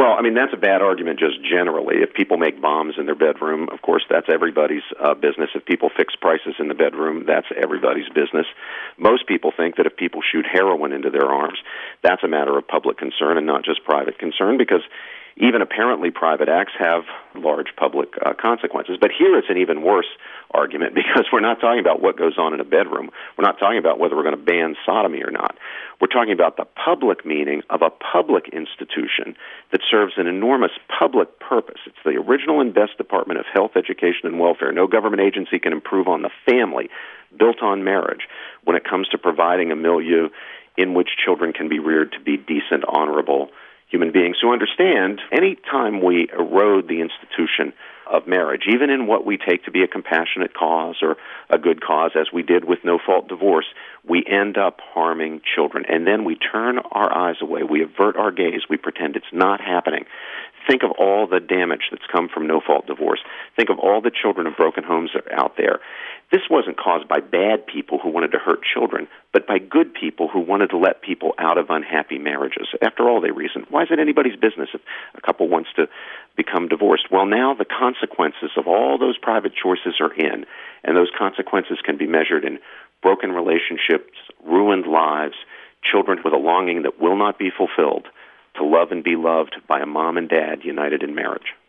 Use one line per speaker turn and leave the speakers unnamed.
Well, I mean, that's a bad argument just generally. If people make bombs in their bedroom, of course, that's everybody's business. If people fix prices in the bedroom, that's everybody's business. Most people think that if people shoot heroin into their arms, that's a matter of public concern and not just private concern, because even apparently private acts have large public consequences. But here it's an even worse argument, because we're not talking about what goes on in a bedroom. We're not talking about whether we're going to ban sodomy or not. We're talking about the public meaning of a public institution that serves an enormous public purpose. It's the original and best Department of Health, Education, and Welfare. No government agency can improve on the family built on marriage when it comes to providing a milieu in which children can be reared to be decent, honorable human beings who understand any time we erode the institution of marriage, even in what we take to be a compassionate cause or a good cause, as we did with no-fault divorce, we end up harming children. And then we turn our eyes away. We avert our gaze. We pretend it's not happening. Think of all the damage that's come from no-fault divorce. Think of all the children of broken homes out there. This wasn't caused by bad people who wanted to hurt children, but by good people who wanted to let people out of unhappy marriages. After all, they reasoned, why is it anybody's business if a couple wants to become divorced? Well, now the consequences of all those private choices are in, and those consequences can be measured in broken relationships, ruined lives, children with a longing that will not be fulfilled to love and be loved by a mom and dad united in marriage.